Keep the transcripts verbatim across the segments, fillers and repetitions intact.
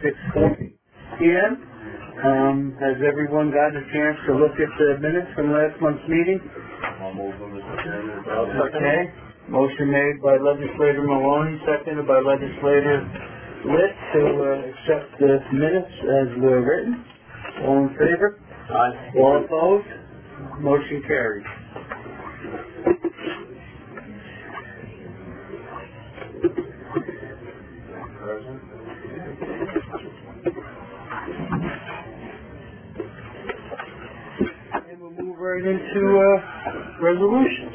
six forty p m Um, has everyone gotten a chance to look at the minutes from last month's meeting? I'll move them, Mister Chairman. Okay. Motion made by Legislator Maloney, seconded by Legislator Litt to uh, accept the minutes as were written. All in favor? Aye. All opposed? Motion carries. Present. And we'll move right into uh, resolutions.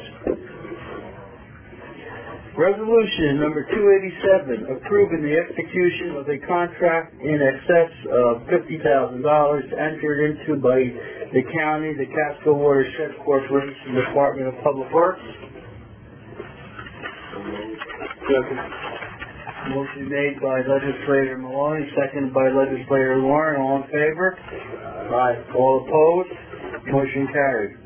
Resolution number two eighty-seven, approving the execution of a contract in excess of fifty thousand dollars entered into by the county, the Casco Watershed Corporation, Department of Public Works. Second. Motion made by Legislator Maloney, seconded by Legislator Warren. All in favor? Aye. All opposed? Motion carried.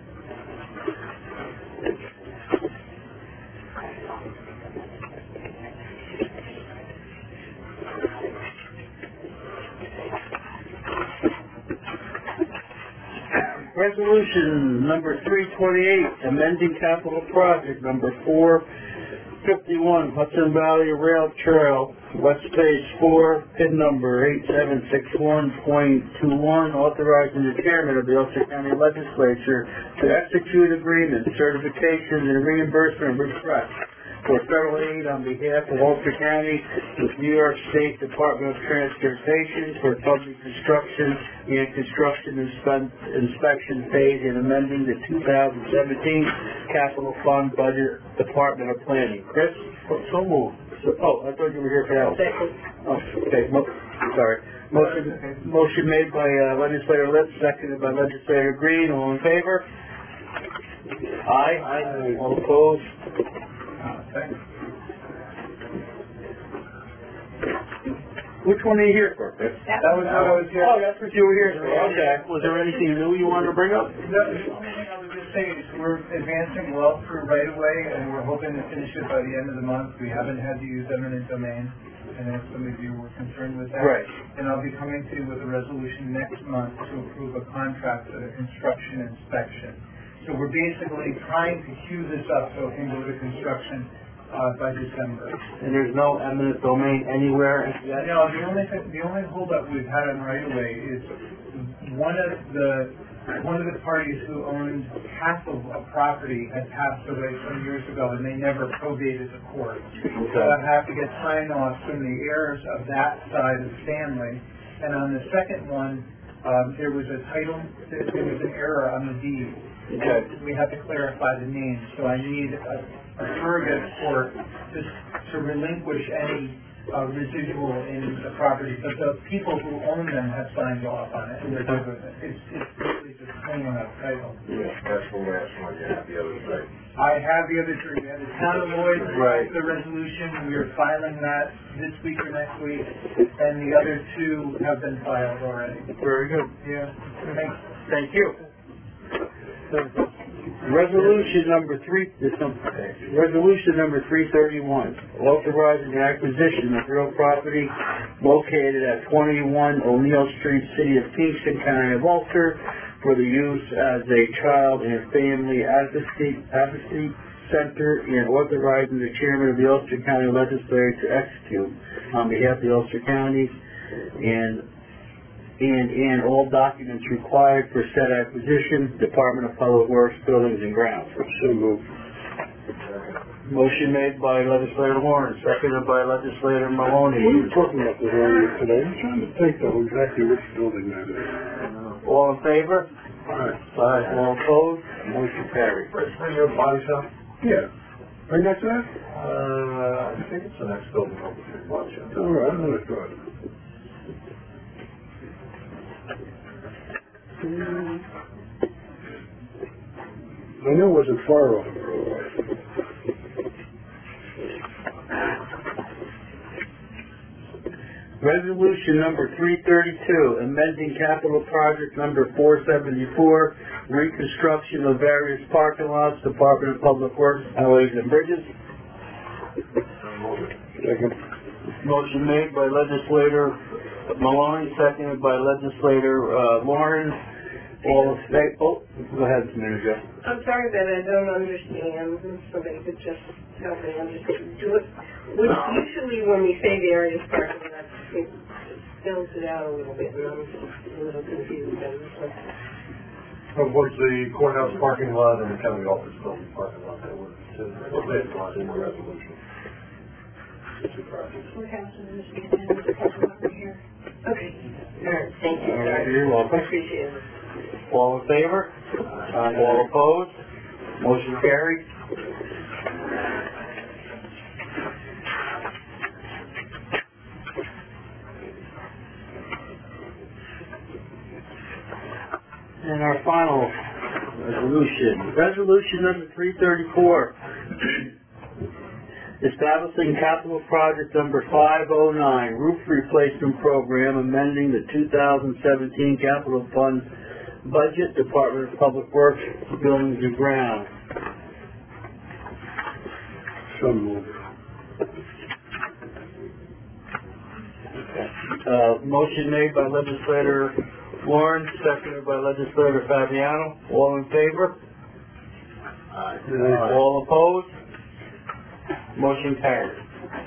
Resolution number three twenty-eight, amending capital project number four fifty-one, Hudson Valley Rail Trail, West Phase four, PIN number eight seven six one point two one, authorizing the chairman of the Ulster County Legislature to execute agreements, certifications, and reimbursement requests for federal aid on behalf of Ulster County with New York State Department of Transportation for public construction and construction inspe- inspection phase and amending the two thousand seventeen Capital Fund Budget Department of Planning. Chris? So moved. So, oh, I thought you were here for that. Oh, okay. Mo- sorry. Motion, motion made by uh, Legislator Litt, seconded by Legislator Green. All in favor? Aye. Aye. All opposed? Thanks. Which one are you here for, Chris? That was what I was here. Oh, that's what you were here for. Okay. Was there anything new you wanted to bring up? No, the only thing I was just saying is we're advancing well through right away, and we're hoping to finish it by the end of the month. We haven't had to use eminent domain, and if some of you were concerned with that. Right. And I'll be coming to you with a resolution next month to approve a contract for the construction inspection. So we're basically trying to queue this up so it can go to construction uh, by December. And there's no eminent domain anywhere yet? No, the only thing, the only holdup we've had on right away is one of the one of the parties who owned half of a property had passed away some years ago, and they never probated the court. So I have to get sign off from the heirs of that side of the family. And on the second one, um, there was a title, there was an error on the deed. Okay. And we have to clarify the name, so I need a, a surrogate court to, to relinquish any uh, residual in the property, but the people who own them have signed off on it, and they're good with it. It's, it's really just cleaning up title. Yeah, that's the last one you have the other day. I have the other three. We have the town of Lloyd, Right. the resolution. We are filing that this week or next week, and the other two have been filed already. Very good. Yeah. Thanks. Thank you. Resolution number three, this one, resolution number three thirty-one, authorizing the acquisition of real property located at twenty-one O'Neill Street, City of Kingston, County of Ulster, for the use as a child and family advocacy, advocacy center, and authorizing the chairman of the Ulster County Legislature to execute on behalf of the Ulster County and and and all documents required for said acquisition, Department of Public Works, Buildings and Grounds. So moved. Motion made by Legislator Warren, seconded by Legislator Maloney. What are you talking about this earlier today? I'm trying to think though exactly which building that is. All in favor? Alright. Aye. All opposed? Motion carried. Right, for your body shop? Yeah. Right next to that? Uh, I think it's the next building over to the body shop. Alright, I know it's good. I know it wasn't far off. Resolution number three thirty-two, amending capital project number four seventy-four, reconstruction of various parking lots, Department of Public Works, Highways and Bridges. Second. Motion made by Legislator Maloney, seconded by legislator, uh, Lauren. All in favor, oh, go ahead, Mister Manager. I'm sorry that I don't understand. Somebody could just help me understand. Do it. Would, usually when we say various parking lots, it spells it out a little bit, and I'm a little confused on this one. Of course, the courthouse parking lot and the county office building parking lot, that were, in the resolution. Two projects. Courthouse and this weekend, the parking lot right here. Okay. All right, thank you. All right, Sorry. you're welcome. I appreciate it. All in favor? All opposed? Motion carried. And our final resolution, resolution number three thirty-four, establishing capital project number five oh nine, roof replacement program, amending the two thousand seventeen capital fund budget, Department of Public Works, buildings and grounds. So moved. Uh, motion made by legislator Warren, seconded by legislator Fabiano. All in favor? Aye. All opposed? Motion carries.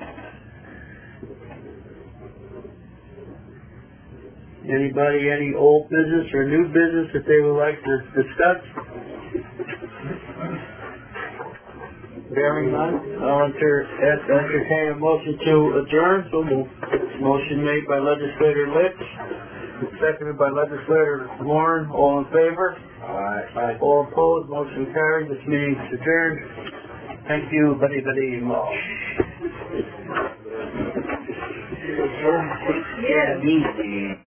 Anybody, any old business or new business that they would like to discuss? Bearing none, I'll enter, entertain a motion to adjourn. So moved. Motion made by legislator Litch, seconded by legislator Warren. All in favor? Aye. All opposed? Motion carried. This meeting is adjourned. Thank you very, very much. Yes. Easy.